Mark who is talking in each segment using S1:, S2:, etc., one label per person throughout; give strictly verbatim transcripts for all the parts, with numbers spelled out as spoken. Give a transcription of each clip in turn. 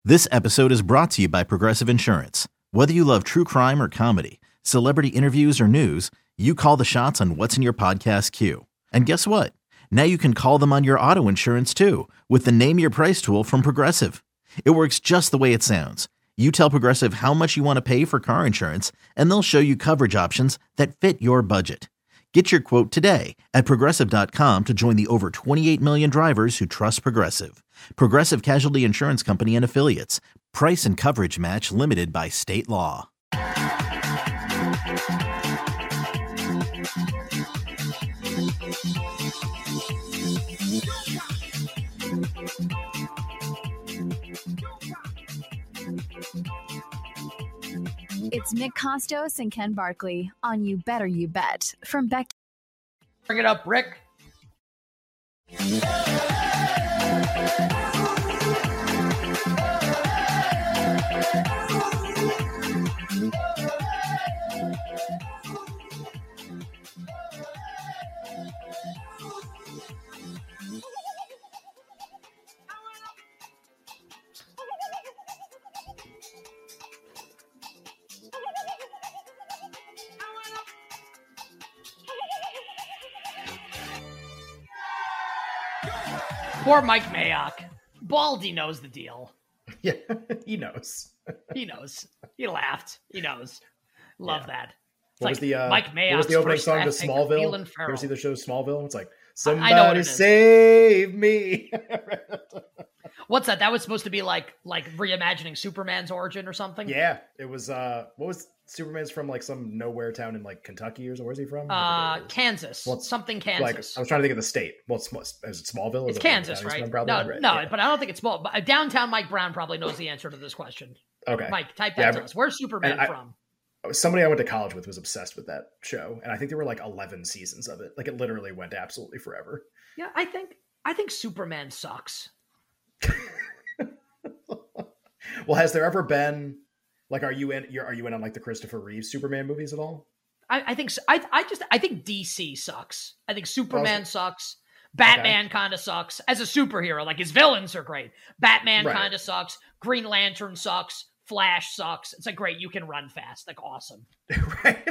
S1: This episode is brought to you by Progressive Insurance. Whether you love true crime or comedy, celebrity interviews or news, you call the shots on what's in your podcast queue. And guess what? Now you can call them on your auto insurance too with the Name Your Price tool from Progressive. It works just the way it sounds. You tell Progressive how much you want to pay for car insurance, and they'll show you coverage options that fit your budget. Get your quote today at progressive dot com to join the over twenty-eight million drivers who trust Progressive. Progressive Casualty Insurance Company and Affiliates. Price and coverage match limited by state law.
S2: It's Nick Costos and Ken Barkley on You Better You Bet from Beck.
S3: Bring it up, Rick. Poor Mike Mayock. Baldy knows the deal.
S4: Yeah, he knows.
S3: He knows. He laughed. He knows. Love
S4: yeah.
S3: that. It's
S4: What
S3: like
S4: was the uh,
S3: Mike Mayock's
S4: what was the opening
S3: first
S4: song to
S3: draft pick,
S4: Smallville?
S3: Leland
S4: You
S3: Farrell.
S4: ever see the show Smallville? It's like
S3: I know what
S4: somebody
S3: it is.
S4: save me.
S3: What's that? That was supposed to be like like reimagining Superman's origin or something?
S4: Yeah, it was. uh What was Superman's from? Like some nowhere town in like Kentucky or so. Where's he from?
S3: Uh, Kansas.
S4: Well,
S3: something
S4: Like
S3: Kansas.
S4: I was trying to think of the state. Well, it's, is it Smallville? Is
S3: It's
S4: it
S3: Kansas,
S4: Kansas
S3: right?
S4: from, probably?
S3: No,
S4: Right,
S3: no,
S4: yeah.
S3: but I don't think it's small. But downtown Mike Brown probably knows the answer to this question.
S4: Okay.
S3: Mike, type
S4: Yeah,
S3: that to
S4: I-
S3: us. Where's Superman
S4: and I-
S3: from?
S4: Somebody I went to college with was obsessed with that show, and I think there were like eleven seasons of it. Like it literally went absolutely forever.
S3: Yeah, I think I think Superman sucks.
S4: Well, has there ever been like, are you in? You're, are you in on like the Christopher Reeve Superman movies at all?
S3: I, I think so. I I just I think D C sucks. I think Superman
S4: Oh,
S3: sucks. Batman kind of sucks as a superhero. Like his villains are great. Batman
S4: Right.
S3: kind of sucks. Green Lantern sucks. Flash sucks. It's like great. You can run fast. Like awesome.
S4: Right.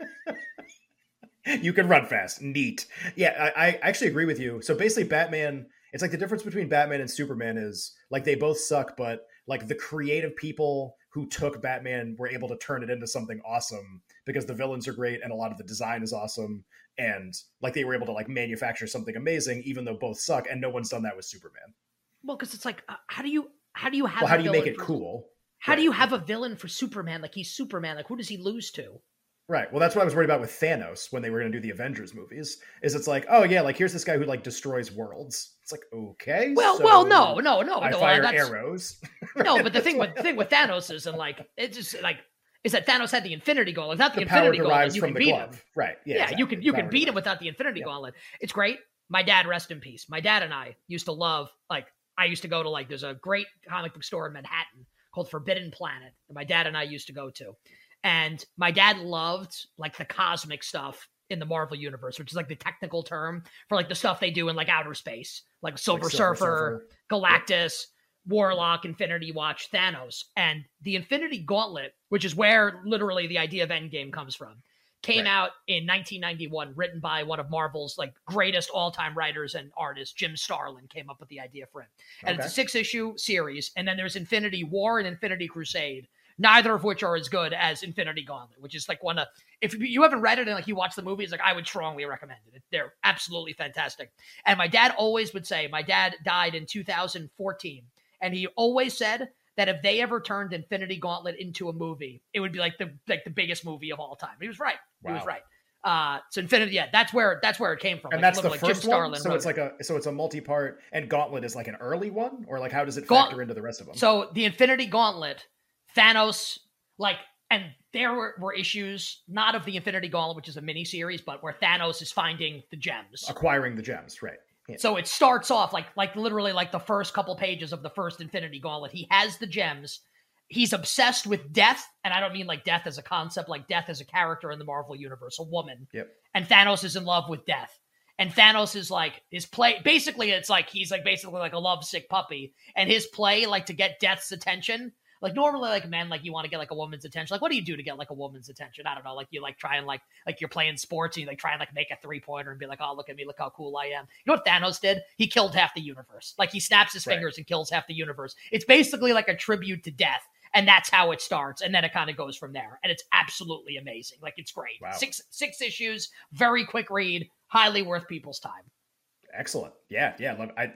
S4: You can run fast. Neat. Yeah, I, I actually agree with you. So basically, Batman. It's like the difference between Batman and Superman is like they both suck, but like the creative people who took Batman were able to turn it into something awesome because the villains are great and a lot of the design is awesome. And like they were able to like manufacture something amazing, even though both suck. And no one's done that with Superman.
S3: Well, because it's like, uh, how do you how do you have?
S4: Well, how
S3: a
S4: do you make
S3: villain
S4: it
S3: for-
S4: cool?
S3: How
S4: Right.
S3: do you have a villain for Superman? Like he's Superman. Like who does he lose to?
S4: Right. Well, that's what I was worried about with Thanos when they were going to do the Avengers movies. Is it's like, oh yeah, like here's this guy who like destroys worlds. It's like, okay.
S3: Well,
S4: so
S3: well, no, no, no,
S4: I
S3: no.
S4: fire
S3: that's,
S4: arrows.
S3: No, but the thing with the thing with Thanos is, and like it's just like is that Thanos had the Infinity Gauntlet. Without the,
S4: The power
S3: Infinity Gauntlet,
S4: derives
S3: you
S4: from
S3: can
S4: the
S3: beat
S4: glove.
S3: him.
S4: Right. Yeah.
S3: Yeah,
S4: exactly.
S3: you can you
S4: Power
S3: can beat him
S4: derives.
S3: without the Infinity
S4: Yeah.
S3: Gauntlet. It's great. My dad, rest in peace. My dad and I used to love like I used to go to like there's a great comic book store in Manhattan called Forbidden Planet that my dad and I used to go to, and my dad loved like the cosmic stuff in the Marvel universe, which is like the technical term for like the stuff they do in like outer space, like Silver,
S4: Like Silver
S3: Surfer,
S4: Surfer.
S3: Galactus, Warlock, Infinity Watch, Thanos, and the Infinity Gauntlet, which is where literally the idea of Endgame comes from, came
S4: Right.
S3: out in nineteen ninety-one, written by one of Marvel's like greatest all-time writers and artists, Jim Starlin, came up with the idea for it. And
S4: Okay.
S3: it's a six-issue series, and then there's Infinity War and Infinity Crusade, neither of which are as good as Infinity Gauntlet, which is like one of, if you haven't read it and like you watch the movies, like I would strongly recommend it. They're absolutely fantastic. And my dad always would say, my dad died in two thousand fourteen, and he always said that if they ever turned Infinity Gauntlet into a movie, it would be like the like the biggest movie of all time. He was right. He was
S4: Wow.
S3: right. Uh, so Infinity, yeah, that's where that's where it came from.
S4: And
S3: Like,
S4: that's the
S3: literally, Jim
S4: first one.
S3: Starlin
S4: So
S3: wrote
S4: it's
S3: it.
S4: like a so it's a multi-part, and Gauntlet is like an early one, or like how does it
S3: Gaunt-
S4: factor into the rest of them?
S3: So the Infinity Gauntlet, Thanos, like, and there were, were issues not of the Infinity Gauntlet, which is a mini series, but where Thanos is finding the gems.
S4: Acquiring the gems, right? Yeah.
S3: So it starts off like like literally like the first couple pages of the first Infinity Gauntlet. He has the gems. He's obsessed with death, and I don't mean like death as a concept, like death as a character in the Marvel universe, a woman.
S4: Yep.
S3: And Thanos is in love with death. And Thanos is like his play. Basically, it's like he's like basically like a lovesick puppy, and his play like to get Death's attention. Like normally, like men, like you want to get like a woman's attention. Like, what do you do to get like a woman's attention? I don't know. Like you like try and like like you're playing sports and you like try and like make a three pointer and be like, oh, look at me, look how cool I am. You know what Thanos did? He killed half the universe. Like he snaps his
S4: Right.
S3: fingers and kills half the universe. It's basically like a tribute to death, and that's how it starts. And then it kind of goes from there. And it's absolutely amazing. Like it's great.
S4: Wow.
S3: Six six issues, very quick read, highly worth people's time.
S4: Excellent. Yeah, yeah. Love, I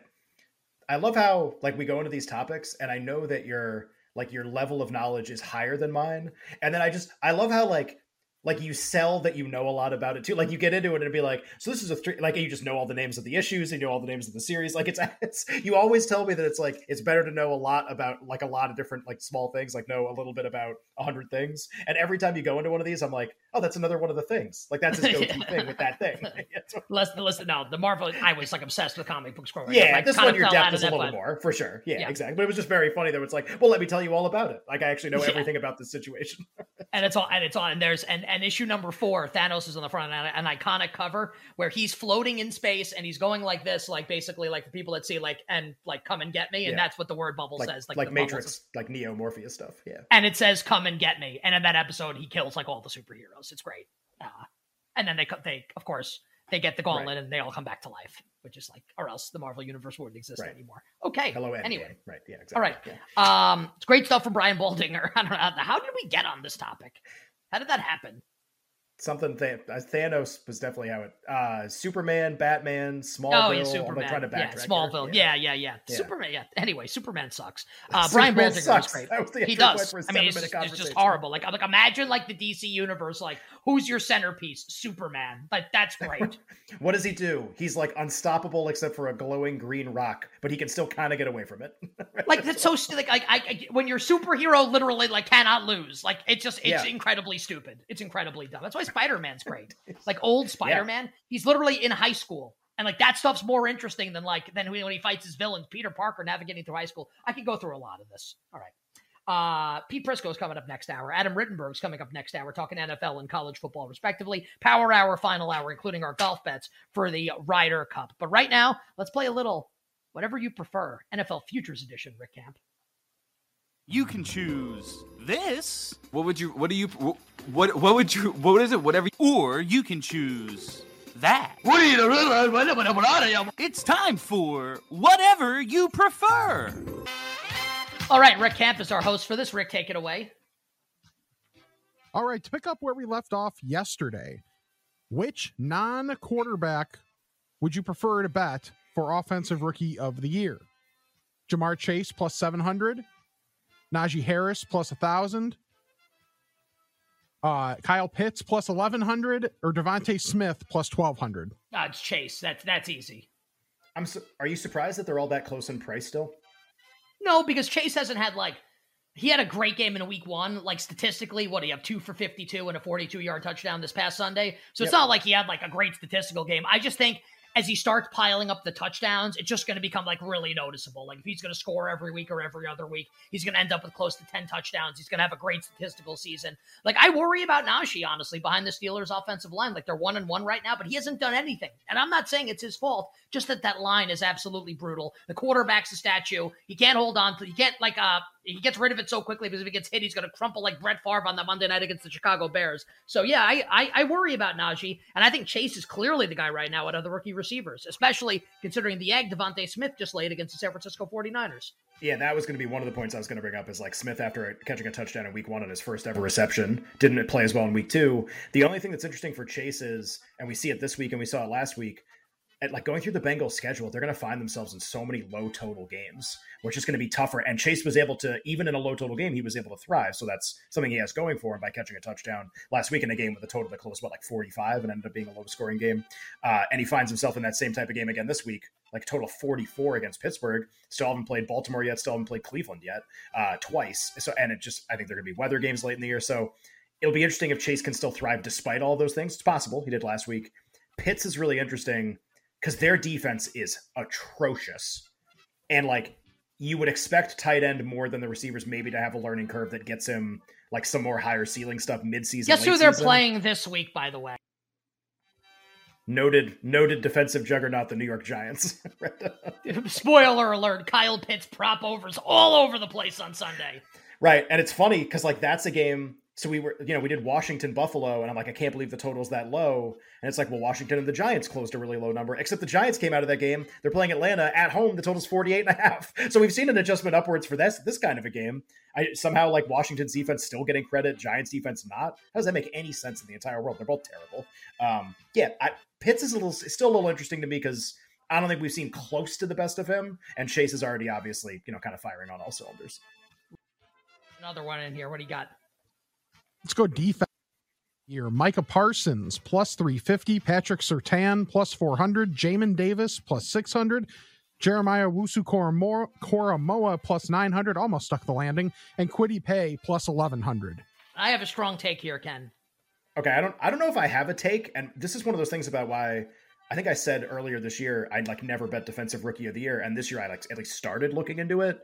S4: I love how like we go into these topics, and I know that your like your level of knowledge is higher than mine, and then I just I love how like like you sell that you know a lot about it too. Like you get into it and it'd be like, so this is a three, like you just know all the names of the issues and you know all the names of the series. Like it's, it's, you always tell me that it's like, it's better to know a lot about like a lot of different like small things, like know a little bit about a hundred things. And every time you go into one of these, I'm like, oh, that's another one of the things. Like that's his go-to thing with that thing.
S3: Listen, listen, no, the Marvel, I was like obsessed with comic books growing
S4: Yeah,
S3: up.
S4: this
S3: kind
S4: one
S3: of
S4: your
S3: fell out
S4: depth
S3: of
S4: is a
S3: that,
S4: little
S3: but-
S4: more, for sure. Yeah,
S3: Yeah.
S4: exactly. But it was just very funny that it's like, well, let me tell you all about it. Like I actually know
S3: Yeah.
S4: everything about this situation.
S3: And it's all, and it's all, and there's, and, and issue number four, Thanos is on the front, and an iconic cover where he's floating in space and he's going like this, like basically like the people that see like, and like, come and get me. And
S4: Yeah.
S3: that's what the word bubble
S4: Like,
S3: says.
S4: like,
S3: the bubble
S4: Matrix,
S3: says-
S4: like Neo Morpheus stuff. Yeah.
S3: and it says, come and get me. And in that episode, he kills like all the superheroes. It's great. Uh, and then they, co- they, of course, they get the gauntlet
S4: Right.
S3: and they all come back to life, which is like, or else the Marvel universe wouldn't exist
S4: Right.
S3: anymore. Okay.
S4: Hello, Endgame.
S3: Anyway.
S4: Right. Yeah, exactly.
S3: All right.
S4: Yeah.
S3: Um, it's great stuff from Brian Baldinger. I don't know. How did we get on this topic? How did that happen?
S4: Something Th- Thanos was definitely how it. Uh, Superman, Batman, Smallville.
S3: Oh, yeah,
S4: I'm
S3: Superman.
S4: like trying to
S3: yeah,
S4: backtrack.
S3: Smallville.
S4: here.
S3: Yeah. yeah, yeah,
S4: Yeah.
S3: Superman. Yeah. Anyway, Superman sucks. Uh, Brian
S4: Superman
S3: Baldinger
S4: sucks.
S3: is great.
S4: That was the
S3: He
S4: entry point
S3: does.
S4: for a
S3: I mean, it's
S4: seven-minute
S3: just, it's just
S4: conversation.
S3: horrible. Like, like imagine like the D C universe. Like, who's your centerpiece? Superman. Like, that's great.
S4: What does he do? He's like unstoppable except for a glowing green rock, but he can still kind of get away from it.
S3: Like that's so stu- like I, I, I when your superhero literally like cannot lose. Like it's just it's
S4: Yeah.
S3: incredibly stupid. It's incredibly dumb. That's why Spider-Man's great. Like old Spider-Man, he's literally in high school. And like that stuff's more interesting than like than when he fights his villains, Peter Parker navigating through high school. I could go through a lot of this. All right. Uh, Pete Prisco's coming up next hour. Adam Rittenberg's coming up next hour, talking N F L and college football, respectively. Power hour, final hour, including our golf bets for the Ryder Cup. But right now, let's play a little whatever you prefer. N F L Futures Edition, Rick Camp.
S5: You can choose this. What would you? What do you? What? What would you? What is it? Whatever. Or you can choose that. It's time for whatever you prefer.
S3: All right, Rick Camp is our host for this. Rick, take it away.
S6: All right, to pick up where we left off yesterday, which non-quarterback would you prefer to bet for Offensive Rookie of the Year? Jamar Chase plus seven hundred, Najee Harris plus one thousand, uh, Kyle Pitts plus eleven hundred, or Devontae Smith plus twelve hundred?
S3: Uh, it's Chase. That's that's easy.
S4: I'm. Su- are you surprised that they're all that close in price still?
S3: No, because Chase hasn't had like he had a great game in week one. Like statistically, what do you have? Two for fifty-two and a forty-two yard touchdown this past Sunday. So it's
S4: Yep.
S3: not like he had like a great statistical game. I just think as he starts piling up the touchdowns, it's just going to become like really noticeable. Like if he's going to score every week or every other week, he's going to end up with close to ten touchdowns. He's going to have a great statistical season. Like I worry about Najee, honestly, behind the Steelers offensive line. Like they're one and one right now, but he hasn't done anything. And I'm not saying it's his fault, just that that line is absolutely brutal. The quarterback's a statue. He can't hold on to, he can't like, uh, he gets rid of it so quickly because if he gets hit, he's going to crumple like Brett Favre on that Monday night against the Chicago Bears. So yeah, I, I I worry about Najee, and I think Chase is clearly the guy right now out of the rookie receivers, especially considering the egg Devontae Smith just laid against the San Francisco forty-niners.
S4: Yeah, that was going to be one of the points I was going to bring up is like Smith, after catching a touchdown in week one on his first ever reception, didn't play as well in week two. The only thing that's interesting for Chase is, and we see it this week and we saw it last week, at like going through the Bengals schedule, they're going to find themselves in so many low total games, which is going to be tougher. And Chase was able to, even in a low total game, he was able to thrive. So that's something he has going for him by catching a touchdown last week in a game with a total that closed, what, like forty-five and ended up being a low scoring game. Uh, and he finds himself in that same type of game again this week, like a total of forty-four against Pittsburgh. Still haven't played Baltimore yet, still haven't played Cleveland yet, uh, twice. So, and it just, I think there are going to be weather games late in the year. So it'll be interesting if Chase can still thrive despite all those things. It's possible. He did last week. Pitts is really interesting because their defense is atrocious. And like you would expect tight end more than the receivers maybe to have a learning curve that gets him like some more higher ceiling stuff mid-season.
S3: Guess who they're
S4: season.
S3: playing this week, by the way?
S4: noted noted defensive juggernaut, the New York Giants.
S3: Spoiler alert, Kyle Pitts prop overs all over the place on Sunday.
S4: Right, and it's funny because like that's a game. So we were, you know, we did Washington Buffalo, and I'm like, I can't believe the total's that low. And it's like, well, Washington and the Giants closed a really low number, except the Giants came out of that game. They're playing Atlanta at home. The total's forty-eight and a half. So we've seen an adjustment upwards for this this kind of a game. I somehow like Washington's defense still getting credit, Giants defense not. How does that make any sense in the entire world? They're both terrible. Um, yeah, I, Pitts is a little, is still a little interesting to me because I don't think we've seen close to the best of him, and Chase is already obviously, you know, kind of firing on all cylinders.
S3: Another one in here. What do you got?
S6: Let's go defense here. Micah Parsons, plus three fifty. Patrick Surtain, plus four hundred. Jamin Davis, plus six hundred. Jeremiah Owusu-Koramoah, plus nine hundred. Almost stuck the landing. And Kwity Paye, plus eleven hundred.
S3: I have a strong take here, Ken.
S4: Okay, I don't I don't know if I have a take, and this is one of those things about why I think I said earlier this year I'd like never bet defensive rookie of the year, and this year I like at least started looking into it.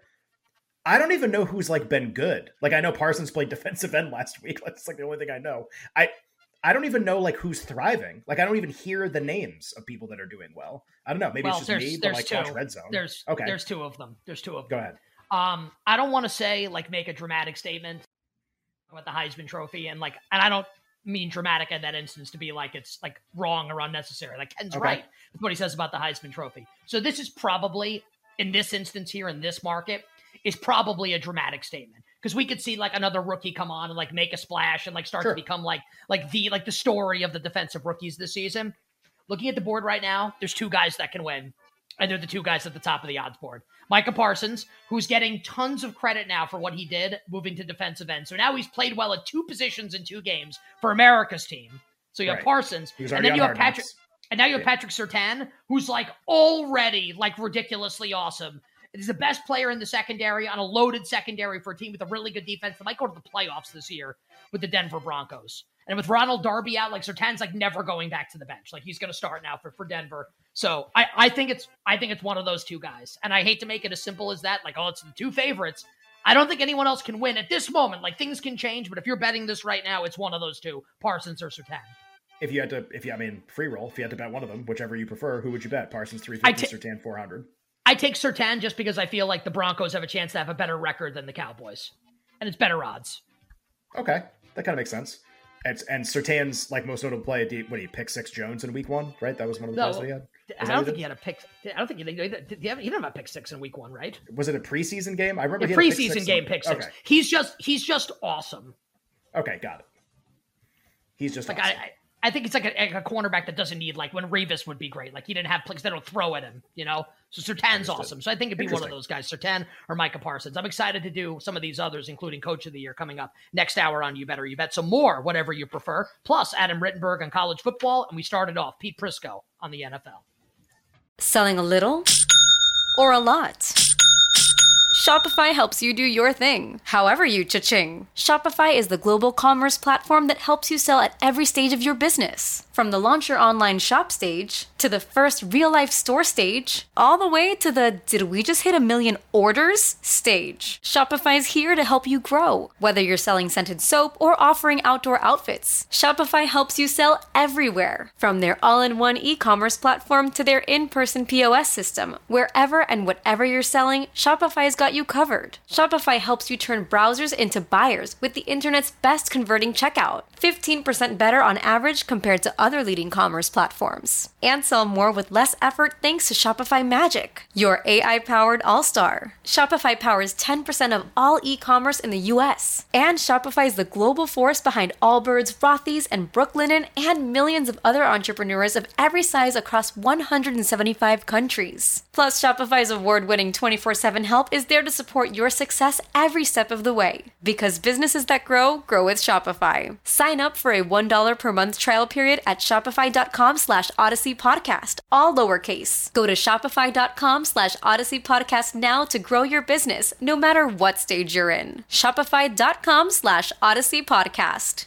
S4: I don't even know who's like been good. Like I know Parsons played defensive end last week. That's like the only thing I know. I I don't even know like who's thriving. Like I don't even hear the names of people that are doing well. I don't know. Maybe
S3: well,
S4: it's just me, but like
S3: two.
S4: watch Red Zone.
S3: There's
S4: okay.
S3: There's two of them. There's two of them.
S4: Go ahead.
S3: Um, I don't want to say like make a dramatic statement about the Heisman Trophy, and like, and I don't mean dramatic in that instance to be like it's like wrong or unnecessary. Like Ken's okay. right with what he says about the Heisman Trophy. So this is probably in this instance here in this market is probably a dramatic statement because we could see like another rookie come on and like make a splash and like start sure. to become like like the like the story of the defensive rookies this season. Looking at the board right now, there's two guys that can win, and they're the two guys at the top of the odds board. Micah Parsons, who's getting tons of credit now for what he did moving to defensive end. So now he's played well at two positions in two games for America's team. So you have right. Parsons, and then you have Patrick, knocks. and now you have yeah. Patrick Surtain, who's like already like ridiculously awesome. He's the best player in the secondary on a loaded secondary for a team with a really good defense that might go to the playoffs this year with the Denver Broncos. And with Ronald Darby out, like Surtain's like never going back to the bench. Like he's going to start now for, for Denver. So I, I think it's I think it's one of those two guys. And I hate to make it as simple as that. Like, oh, it's the two favorites. I don't think anyone else can win at this moment. Like things can change, but if you're betting this right now, it's one of those two, Parsons or Surtain.
S4: If you had to, if you, I mean, free roll, if you had to bet one of them, whichever you prefer, who would you bet? Parsons three fifty, t- Surtain four hundred.
S3: I take Surtain just because I feel like the Broncos have a chance to have a better record than the Cowboys. And it's better odds.
S4: Okay. That kind of makes sense. And, and Surtain's like most notable play, what do you pick six Jones in week one, right? That was one of the
S3: no,
S4: plays that he had.
S3: Was I don't think he had a pick. I don't think he did. He didn't have a pick six in week one, right?
S4: Was it a preseason game? I remember
S3: a
S4: he had
S3: preseason
S4: a pick
S3: game
S4: in,
S3: pick six.
S4: Okay.
S3: He's just he's just awesome.
S4: Okay, got it. He's just
S3: like
S4: awesome.
S3: I, I think it's like a, a cornerback that doesn't need like when Revis would be great. Like he didn't have plays they don't throw at him, you know. So Surtain's awesome. So I think it'd be one of those guys, Surtain or Micah Parsons. I'm excited to do some of these others, including Coach of the Year coming up next hour on You Better You Bet. So more, whatever you prefer. Plus Adam Rittenberg on college football, and we started off Pete Prisco on the N F L.
S7: Selling a little or a lot? Shopify helps you do your thing, however you cha-ching. Shopify is the global commerce platform that helps you sell at every stage of your business. From the launch your online shop stage, to the first real-life store stage, all the way to the did we just hit a million orders stage. Shopify's here to help you grow. Whether you're selling scented soap or offering outdoor outfits, Shopify helps you sell everywhere. From their all-in-one e-commerce platform to their in-person P O S system, wherever and whatever you're selling, Shopify's got you covered. Shopify helps you turn browsers into buyers with the internet's best converting checkout. fifteen percent better on average compared to other leading commerce platforms. And sell more with less effort thanks to Shopify Magic, your A I-powered all-star. Shopify powers ten percent of all e-commerce in the U S. And Shopify is the global force behind Allbirds, Rothy's, and Brooklinen, and millions of other entrepreneurs of every size across one hundred seventy-five countries. Plus, Shopify's award-winning twenty-four seven help is there to support your success every step of the way. Because businesses that grow, grow with Shopify. Sign up for a one dollar per month trial period at shopify.com slash Odyssey Podcast, all lowercase. Go to shopify.com slash Odyssey Podcast now to grow your business, no matter what stage you're in. Shopify.com slash Odyssey Podcast.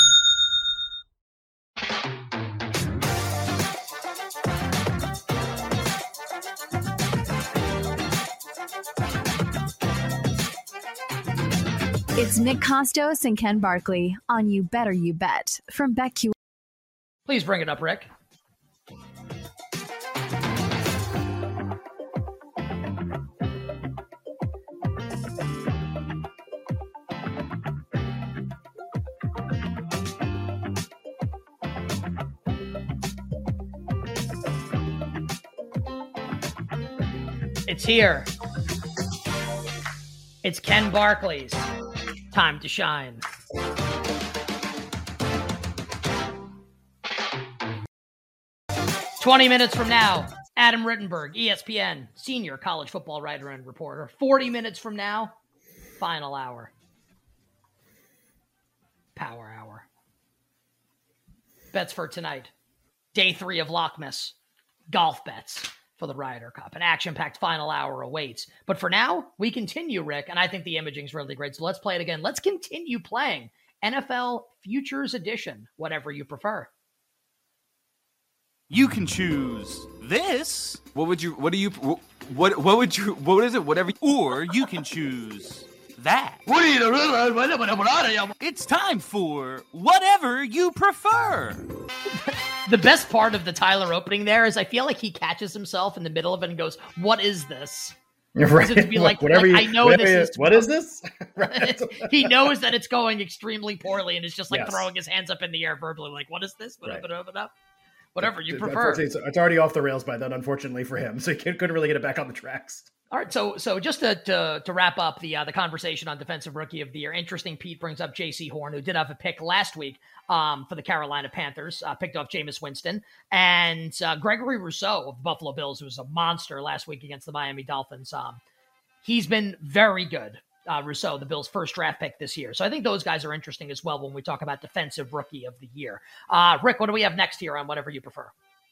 S2: It's Nick Costos and Ken Barkley on You Better You Bet from BetQ.
S3: Please bring it up, Rick. It's here. It's Ken Barkley's time to shine. twenty minutes from now, Adam Rittenberg, E S P N, senior college football writer and reporter. forty minutes from now, final hour. Power hour. Bets for tonight. Day three of Lockmas. Golf bets for the Ryder Cup. An action-packed final hour awaits. But for now, we continue, Rick, and I think the imaging's really great. So let's play it again. Let's continue playing N F L Futures Edition, whatever you prefer.
S5: You can choose this. What would you? What do you? What? What would you? What is it? Whatever. Or you can choose that. It's time for whatever you prefer.
S3: The best part of the Tyler opening there is I feel like he catches himself in the middle of it and goes, "What is this?"
S4: Right.
S3: To be like,
S4: whatever
S3: like,
S4: you,
S3: I know
S4: whatever
S3: this
S4: you,
S3: is.
S4: What is this? Right.
S3: He knows that it's going extremely poorly and is just like
S4: Yes.
S3: throwing his hands up in the air verbally, like, "What is this?"
S4: Right.
S3: Whatever you prefer.
S4: It's, it's already off the rails by then, unfortunately for him. So he couldn't really get it back on the tracks.
S3: All right, so so just to to, to wrap up the uh, the conversation on Defensive Rookie of the Year, interesting. Pete brings up J C Horn, who did have a pick last week um, for the Carolina Panthers, uh, picked off Jameis Winston, and uh, Gregory Rousseau of the Buffalo Bills, who was a monster last week against the Miami Dolphins. Um, he's been very good. Uh, Rousseau, the Bills' first draft pick this year. So I think those guys are interesting as well when we talk about Defensive Rookie of the Year. Uh, Rick, what do we have next here on whatever you prefer?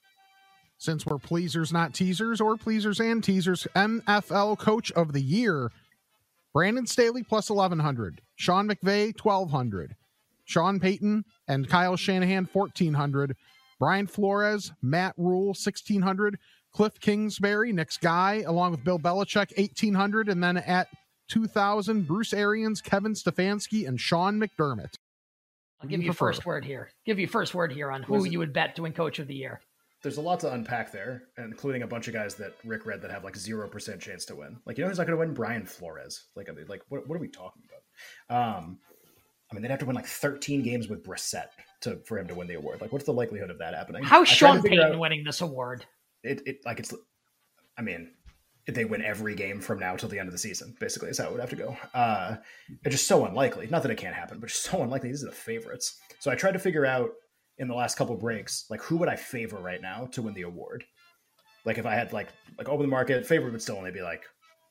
S6: Since we're pleasers, not teasers, or pleasers and teasers, N F L Coach of the Year, Brandon Staley plus eleven hundred, Sean McVay twelve hundred, Sean Payton and Kyle Shanahan fourteen hundred, Brian Flores, Matt Rule sixteen hundred, Cliff Kingsbury, Nick's Guy, along with Bill Belichick eighteen hundred, and then at two thousand, Bruce Arians, Kevin Stefanski, and Sean McDermott.
S3: I'll give you, you first word here. Give you first word here on who you would bet to win Coach of the Year.
S4: There's a lot to unpack there, including a bunch of guys that Rick read that have like zero percent chance to win. Like, you know who's not going to win? Brian Flores. Like, like what, what are we talking about? Um, I mean, they'd have to win like thirteen games with Brissett to for him to win the award. Like, what's the likelihood of that happening?
S3: How's Sean Payton out, winning this award?
S4: It, it like it's, I mean, they win every game from now till the end of the season, basically, is how it would have to go. Uh, it's just so unlikely. Not that it can't happen, but just so unlikely. These are the favorites. So I tried to figure out in the last couple breaks, like, who would I favor right now to win the award? Like, if I had like like open the market, favorite would still only be like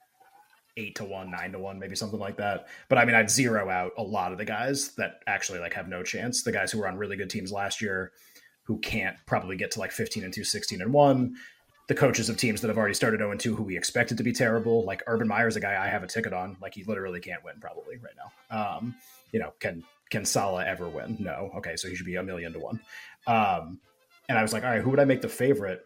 S4: eight to one, nine to one, maybe something like that. But I mean, I'd zero out a lot of the guys that actually like have no chance. The guys who were on really good teams last year, who can't probably get to like fifteen and two, sixteen and one. The coaches of teams that have already started oh and two, who we expected to be terrible. Like Urban Meyer's a guy I have a ticket on. Like, he literally can't win probably right now. Um, you know, can Can Salah ever win? No. Okay, so he should be a million to one. Um, and I was like, all right, who would I make the favorite?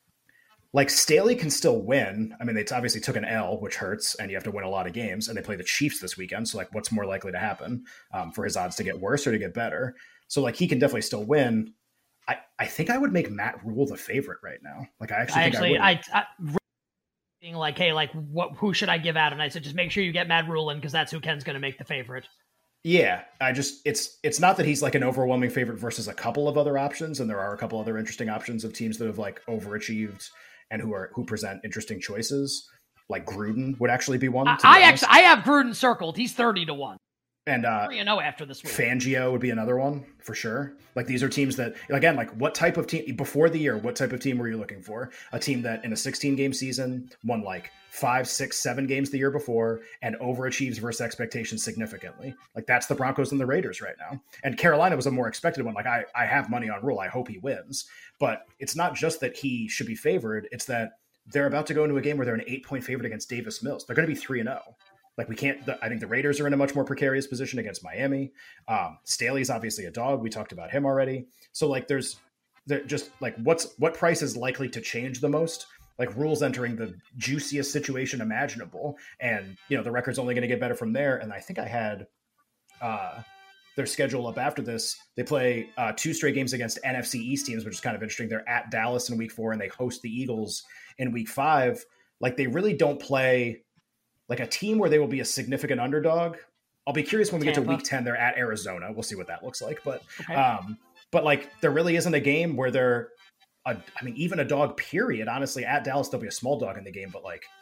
S4: Like, Staley can still win. I mean, they obviously took an L, which hurts, and you have to win a lot of games. And they play the Chiefs this weekend. So, like, what's more likely to happen um, for his odds to get worse or to get better? So, like, he can definitely still win. I, I think I would make Matt Rule the favorite right now. Like, I actually
S3: I
S4: think
S3: actually,
S4: I would.
S3: I, I being like, hey, like, what? Who should I give out? And I said, just make sure you get Matt Rule in because that's who Ken's going to make the favorite.
S4: Yeah, I just it's it's not that he's like an overwhelming favorite versus a couple of other options, and there are a couple other interesting options of teams that have like overachieved and who are who present interesting choices. Like Gruden would actually be one.
S3: I, I actually I have Gruden circled. He's thirty to one.
S4: And uh,
S3: three and oh after this week.
S4: Fangio would be another one for sure. Like, these are teams that, again, like, what type of team before the year? What type of team were you looking for? A team that in a sixteen game season won like five, six, seven games the year before and overachieves versus expectations significantly. Like, that's the Broncos and the Raiders right now. And Carolina was a more expected one. Like, I, I have money on Rule. I hope he wins. But it's not just that he should be favored. It's that they're about to go into a game where they're an eight point favorite against Davis Mills. They're going to be three and oh. Like, we can't, the, I think the Raiders are in a much more precarious position against Miami. Um, Staley's obviously a dog. We talked about him already. So, like, there's there just like, what's, what price is likely to change the most? Like, Rule's entering the juiciest situation imaginable. And, you know, the record's only going to get better from there. And I think I had uh, their schedule up after this. They play uh, two straight games against N F C East teams, which is kind of interesting. They're at Dallas in week four and they host the Eagles in week five. Like, they really don't play like a team where they will be a significant underdog. I'll be curious when we
S3: Tampa.
S4: get to week ten, they're at Arizona. We'll see what that looks like. But,
S3: Okay.
S4: um, but like, there really isn't a game where they're, a, I mean, even a dog period, honestly, at Dallas, there'll be a small dog in the game, but like,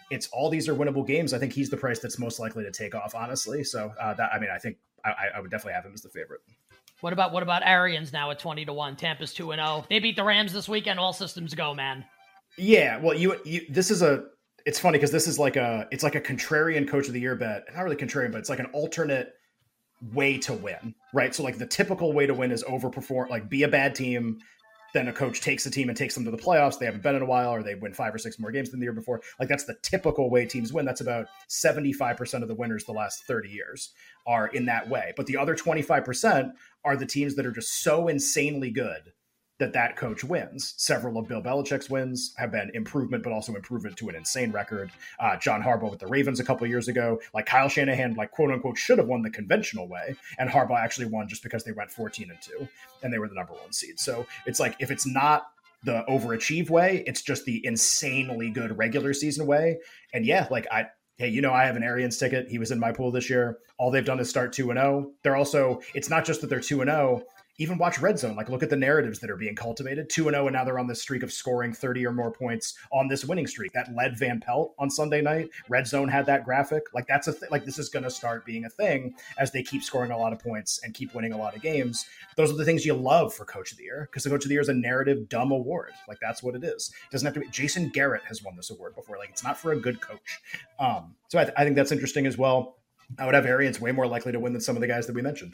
S4: it's all these are winnable games. I think he's the price that's most likely to take off, honestly. So uh, that, I mean, I think I, I would definitely have him as the favorite.
S3: What about what about Arians now at twenty to one? Tampa's two and oh. They beat the Rams this weekend. All systems go, man.
S4: Yeah, well, you, you this is a it's funny because this is like a it's like a contrarian coach of the year bet. Not really contrarian, but it's like an alternate way to win, right? So like the typical way to win is overperform, like be a bad team. Then a coach takes the team and takes them to the playoffs. They haven't been in a while, or they win five or six more games than the year before. Like that's the typical way teams win. That's about seventy-five percent of the winners the last thirty years are in that way. But the other twenty-five percent are the teams that are just so insanely good that that coach wins. Several of Bill Belichick's wins have been improvement, but also improvement to an insane record. Uh, John Harbaugh with the Ravens a couple of years ago, like Kyle Shanahan, like quote unquote, should have won the conventional way. And Harbaugh actually won just because they went fourteen and two and they were the number one seed. So it's like, if it's not the overachieve way, it's just the insanely good regular season way. And yeah, like I, hey, you know, I have an Arians ticket. He was in my pool this year. All they've done is start two and oh. They're also, it's not just that they're two and oh. Even watch Red Zone. Like, look at the narratives that are being cultivated. two and oh, and now they're on this streak of scoring thirty or more points on this winning streak. That led Van Pelt on Sunday night. Red Zone had that graphic. Like, that's a th- like this is going to start being a thing as they keep scoring a lot of points and keep winning a lot of games. Those are the things you love for Coach of the Year, because the Coach of the Year is a narrative dumb award. Like, that's what it is. It doesn't have to be. Jason Garrett has won this award before. Like, it's not for a good coach. Um, so I, th- I think that's interesting as well. I would have Arians way more likely to win than some of the guys that we mentioned.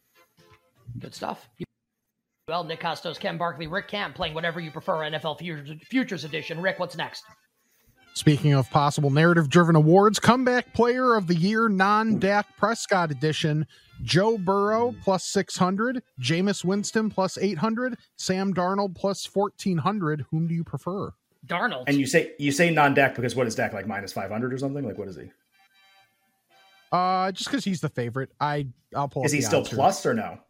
S3: Good stuff. Well, Nick Costos, Ken Barkley, Rick Camp playing whatever you prefer, N F L Futures, Futures Edition. Rick, what's next?
S6: Speaking of possible narrative-driven awards, Comeback Player of the Year, non-Dak Prescott Edition, Joe Burrow plus six hundred, Jameis Winston plus eight hundred, Sam Darnold plus fourteen hundred. Whom do you prefer?
S3: Darnold.
S4: And you say you say non-Dak because what is Dak, like minus five hundred or something? Like, what is he?
S6: Uh, just because he's the favorite. I, I'll pull
S4: Is he still plus or no?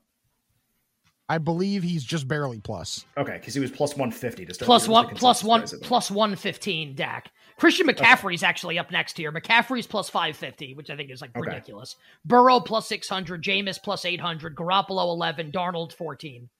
S6: I believe he's just barely plus.
S4: Okay, because he was plus one fifty to start.
S3: Plus one, plus one, plus one fifteen. Dak. Christian McCaffrey's okay. actually up next here. McCaffrey's plus five fifty, which I think is like okay. ridiculous. Burrow plus six hundred, Jameis plus eight hundred, Garoppolo eleven, Darnold fourteen.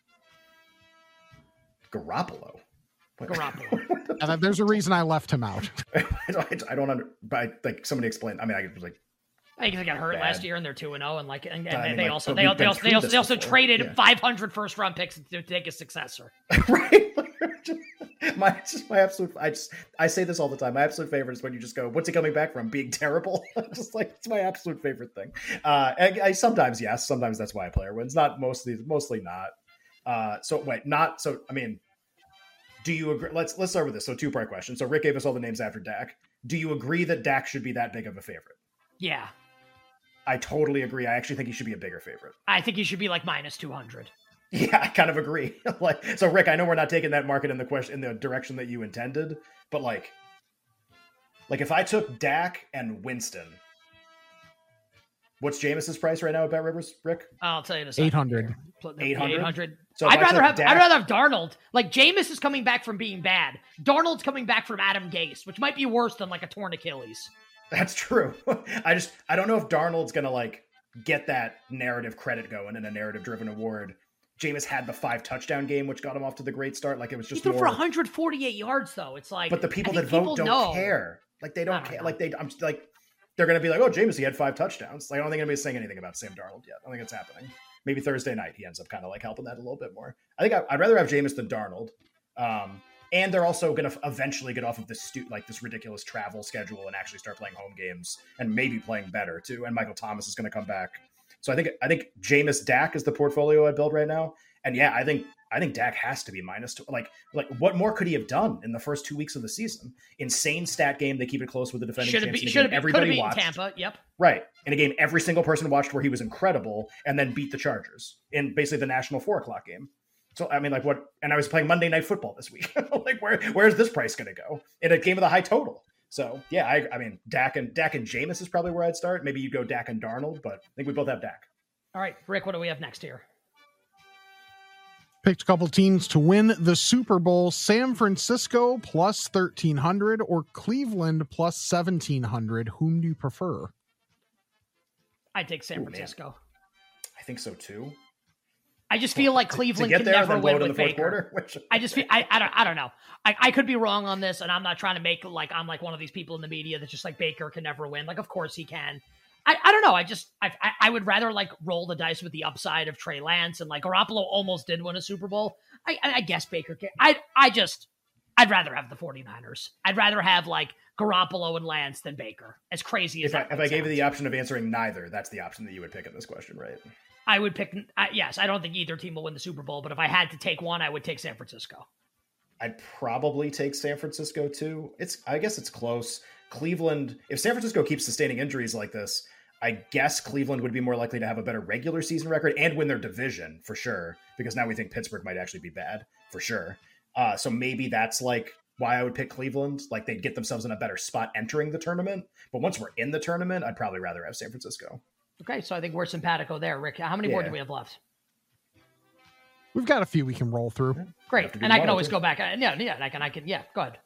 S4: Garoppolo.
S3: Garoppolo.
S6: And there's a reason I left him out.
S4: I don't, I don't under, but like somebody explain. I mean, I was like.
S3: I think they got hurt bad. last year and they're two and oh and like and, and
S4: I mean,
S3: they,
S4: like,
S3: also, they, they also they also they also
S4: before.
S3: traded
S4: yeah.
S3: five hundred first round picks to take a successor.
S4: Right. my just my absolute I just I say this all the time. My absolute favorite is when you just go, what's he coming back from? Being terrible. Just like it's my absolute favorite thing. Uh I, I sometimes yes, sometimes that's why a player wins. Not mostly mostly not. Uh so wait, not so I mean do you agree? Let's let's start with this. So two part question. So Rick gave us all the names after Dak. Do you agree that Dak should be that big of a favorite?
S3: Yeah.
S4: I totally agree. I actually think he should be a bigger favorite.
S3: I think he should be like minus two hundred.
S4: Yeah, I kind of agree. Like, so Rick, I know we're not taking that market in the question in the direction that you intended, but like, like if I took Dak and Winston, what's Jameis's price right now at Bet Rivers, Rick?
S3: I'll tell you this.
S6: eight hundred.
S4: eight hundred?
S3: eight hundred.
S4: So
S3: I'd rather have
S4: Dak,
S3: I'd rather have Darnold. Like Jameis is coming back from being bad. Darnold's coming back from Adam Gase, which might be worse than like a torn Achilles.
S4: That's true. I just, I don't know if Darnold's going to like get that narrative credit going in a narrative driven award. Jameis had the five touchdown game, which got him off to the great start. Like it was just
S3: he threw
S4: more
S3: for one hundred forty-eight yards though. It's like,
S4: but the people
S3: that
S4: that vote
S3: people
S4: don't
S3: know.
S4: care. Like they don't care.
S3: know.
S4: Like they, I'm like, they're going to be like, oh, Jameis, he had five touchdowns. Like I don't think anybody's saying anything about Sam Darnold yet. I don't think it's happening. Maybe Thursday night, he ends up kind of like helping that a little bit more. I think I, I'd rather have Jameis than Darnold. Um, And they're also going to eventually get off of this stu- like this ridiculous travel schedule and actually start playing home games and maybe playing better too. And Michael Thomas is going to come back. So I think I think Jameis Dak is the portfolio I build right now. And yeah, I think I think Dak has to be minus two. Like like what more could he have done in the first two weeks of the season? Insane stat game. They keep it close with the defending champs.
S3: Should have been.
S4: Everybody
S3: beaten
S4: watched.
S3: Tampa. Yep.
S4: Right. In a game every single person watched where he was incredible and then beat the Chargers in basically the national four o'clock game. So, I mean, like what, and I was playing Monday Night Football this week. Like, where, where's this price going to go in a game of the high total? So, yeah, I, I mean, Dak and Dak and Jameis is probably where I'd start. Maybe you go Dak and Darnold, but I think we both have Dak.
S3: All right, Rick, what do we have next here?
S6: Picked a couple teams to win the Super Bowl. San Francisco plus thirteen hundred or Cleveland plus seventeen hundred. Whom do you prefer?
S3: I take San
S4: Ooh,
S3: Francisco.
S4: man. I think so too.
S3: I just feel like
S4: to,
S3: Cleveland
S4: to get
S3: can
S4: there,
S3: never
S4: then blow
S3: win
S4: it in
S3: with
S4: the fourth
S3: Baker.
S4: quarter. Which,
S3: I just feel I, I don't I don't know. I, I could be wrong on this, and I'm not trying to make like I'm like one of these people in the media that's just like Baker can never win. Like, of course he can. I, I don't know. I just I, I I would rather like roll the dice with the upside of Trey Lance, and like Garoppolo almost did win a Super Bowl. I I guess Baker can. I I just I'd rather have the 49ers. I'd rather have like Garoppolo and Lance than Baker. As crazy as
S4: if I,
S3: that
S4: if I gave you
S3: sounds.
S4: the option of answering neither, that's the option that you would pick in this question, right?
S3: I would pick. I, yes, I don't think either team will win the Super Bowl, but if I had to take one, I would take San Francisco.
S4: I'd probably take San Francisco too. It's I guess it's close. Cleveland, if San Francisco keeps sustaining injuries like this, I guess Cleveland would be more likely to have a better regular season record and win their division for sure, because now we think Pittsburgh might actually be bad for sure. Uh, so maybe that's like why I would pick Cleveland. Like they'd get themselves in a better spot entering the tournament. But once we're in the tournament, I'd probably rather have San Francisco.
S3: Okay, so I think we're simpatico there, Rick. How many more
S4: Yeah.
S3: do we have left?
S6: We've got a few we can roll through.
S3: Great,
S4: Have to do
S3: and I can
S4: one,
S3: always
S4: too.
S3: go back. Uh, Yeah, yeah, and I can, I can, yeah. Go ahead.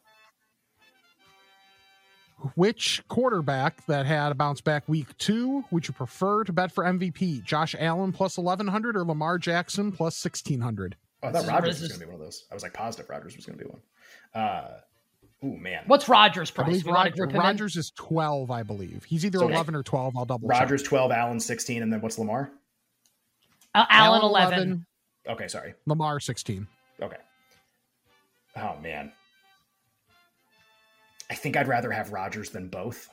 S6: Which quarterback that had a bounce back week two would you prefer to bet for M V P? Josh Allen plus eleven hundred or Lamar Jackson plus sixteen hundred?
S4: Oh, I
S3: This
S4: thought
S3: is-
S4: Rodgers
S3: this
S4: was
S3: is-
S4: going to be one of those. I was like positive Rodgers was going to be one. Uh, ooh, man.
S3: What's Rogers'
S6: I
S3: price?
S6: believe
S3: We want to
S6: Rod-
S3: group him in?
S6: Rodgers is twelve, I believe. He's either
S4: So-
S6: eleven or twelve. I'll double check.
S4: Rodgers twelve, Allen sixteen, and then what's Lamar?
S3: Uh, Allen eleven.
S4: Okay, sorry.
S6: Lamar sixteen.
S4: Okay. Oh, man. I think I'd rather have Rodgers than both.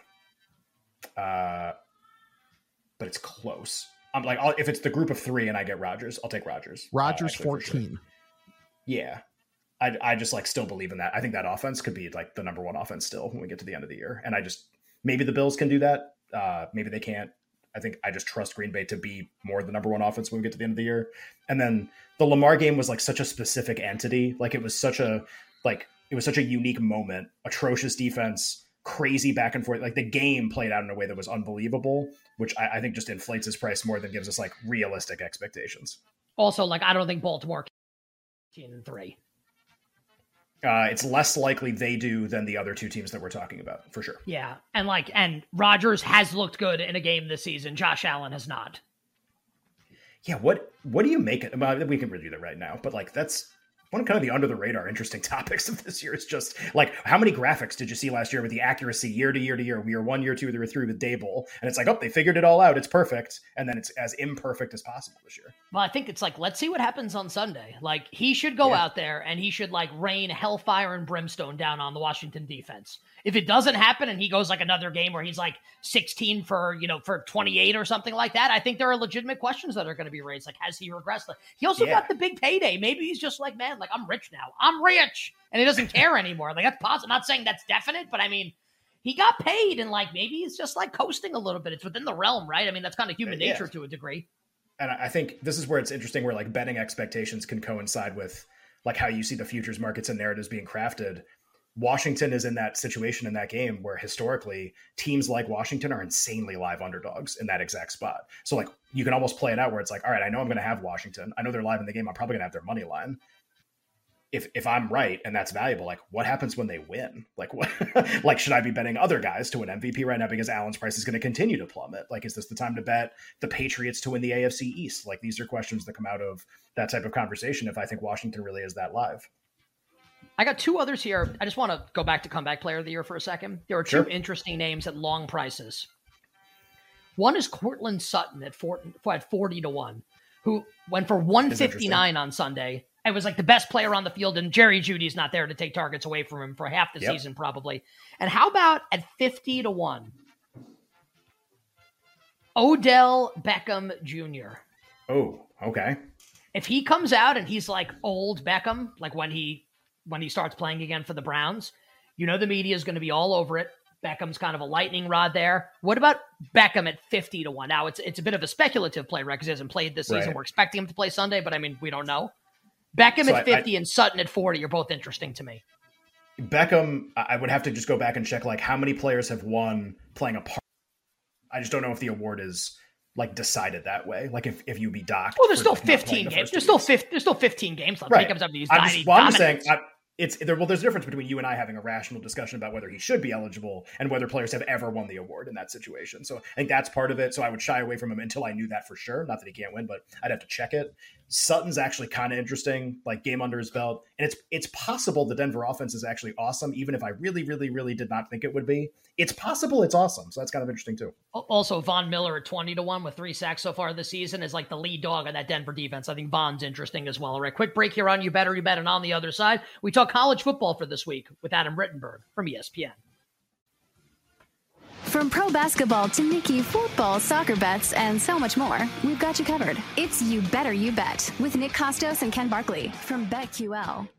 S4: Uh, but it's close. I'm like, I'll, if it's the group of three and I get Rodgers, I'll take Rodgers. Uh,
S6: Rodgers
S4: actually, for sure.
S6: fourteen.
S4: Yeah. I, I just like still believe in that. I think that offense could be like the number one offense still when we get to the end of the year. And I just, maybe the Bills can do that. Uh, maybe they can't. I think I just trust Green Bay to be more the number one offense when we get to the end of the year. And then the Lamar game was like such a specific entity. Like it was such a, like, it was such a unique moment, atrocious defense, crazy back and forth. Like the game played out in a way that was unbelievable, which I, I think just inflates his price more than gives us like realistic expectations.
S3: Also, like I don't think Baltimore can fifteen and three.
S4: Uh, it's less likely they do than the other two teams that we're talking about, for sure.
S3: Yeah, and like, and Rodgers has looked good in a game this season. Josh Allen has not.
S4: Yeah, what what do you make it? Well, we can review that right now, but like that's one of kind of the under the radar interesting topics of this year is just like how many graphics did you see last year with the accuracy year to year to year? We are one year, two, three, three with Dable, and it's like, oh, they figured it all out. It's perfect, and then it's as imperfect as possible this year.
S3: Well, I think it's like, let's see what happens on Sunday. Like he should go
S4: Yeah.
S3: out there and he should like rain hellfire and brimstone down on the Washington defense. If it doesn't happen and he goes like another game where he's like sixteen for, you know, for twenty-eight or something like that, I think there are legitimate questions that are going to be raised. Like, has he regressed? Like, he also
S4: Yeah.
S3: got the big payday. Maybe he's just like, man, like I'm rich now. I'm rich. And he doesn't care anymore. Like that's possible. I'm not saying that's definite, but I mean, he got paid and like maybe he's just like coasting a little bit. It's within the realm, right? I mean, that's kind of human
S4: Yeah.
S3: nature to a degree.
S4: And I I think this is where it's interesting, where like betting expectations can coincide with like how you see the futures markets and narratives being crafted. Washington is in that situation in that game where historically teams like Washington are insanely live underdogs in that exact spot. So like you can almost play it out where it's like, all right, I know I'm going to have Washington. I know they're live in the game. I'm probably going to have their money line. If if I'm right and that's valuable, like what happens when they win? Like what? Like should I be betting other guys to win M V P right now because Allen's price is going to continue to plummet? Like is this the time to bet the Patriots to win the A F C East? Like these are questions that come out of that type of conversation. If I think Washington really is that live.
S3: I got two others here. I just want to go back to comeback player of the year for a second. There are two
S4: Sure.
S3: interesting names at long prices. One is Cortland Sutton at, four, at forty to one, who went for one fifty-nine on Sunday. It was like the best player on the field, and Jerry Judy's not there to take targets away from him for half the
S4: Yep.
S3: season, probably. And how about at fifty to one? Odell Beckham Junior
S4: Oh, okay.
S3: If he comes out and he's like old Beckham, like when he when he starts playing again for the Browns, you know the media is going to be all over it. Beckham's kind of a lightning rod there. What about Beckham at fifty to one? Now it's it's a bit of a speculative play, right? Because he hasn't played this season.
S4: Right.
S3: We're expecting him to play Sunday, but I mean we don't know. Beckham
S4: So
S3: at
S4: I-
S3: fifty
S4: I-
S3: and Sutton at forty are both interesting to me.
S4: Beckham, I I would have to just go back and check like how many players have won playing a part. I just don't know if the award is like decided that way. Like if, if you be docked.
S3: Well, there's
S4: for,
S3: still
S4: like, not playing
S3: fifteen
S4: the
S3: games.
S4: first
S3: There's
S4: two
S3: still
S4: weeks.
S3: fifteen. There's still fifteen games left.
S4: Right.
S3: He comes up to these.
S4: I'm
S3: and
S4: just,
S3: he
S4: well, I'm just saying,
S3: dominates.
S4: I, it's there. Well, there's a difference between you and I having a rational discussion about whether he should be eligible and whether players have ever won the award in that situation. So I think that's part of it. So I would shy away from him until I knew that for sure. Not that he can't win, but I'd have to check it. Sutton's actually kind of interesting, like game under his belt. And it's it's possible the Denver offense is actually awesome, even if I really, really, really did not think it would be. It's possible it's awesome. So that's kind of interesting too.
S3: Also, Von Miller at twenty to one with three sacks so far this season is like the lead dog on that Denver defense. I think Von's interesting as well. All right, quick break here on You Better, You Bet. And on the other side, we talk college football for this week with Adam Rittenberg from E S P N.
S2: From pro basketball to Mickey football, soccer bets, and so much more, we've got you covered. It's You Better You Bet with Nick Costos and Ken Barkley from BetQL.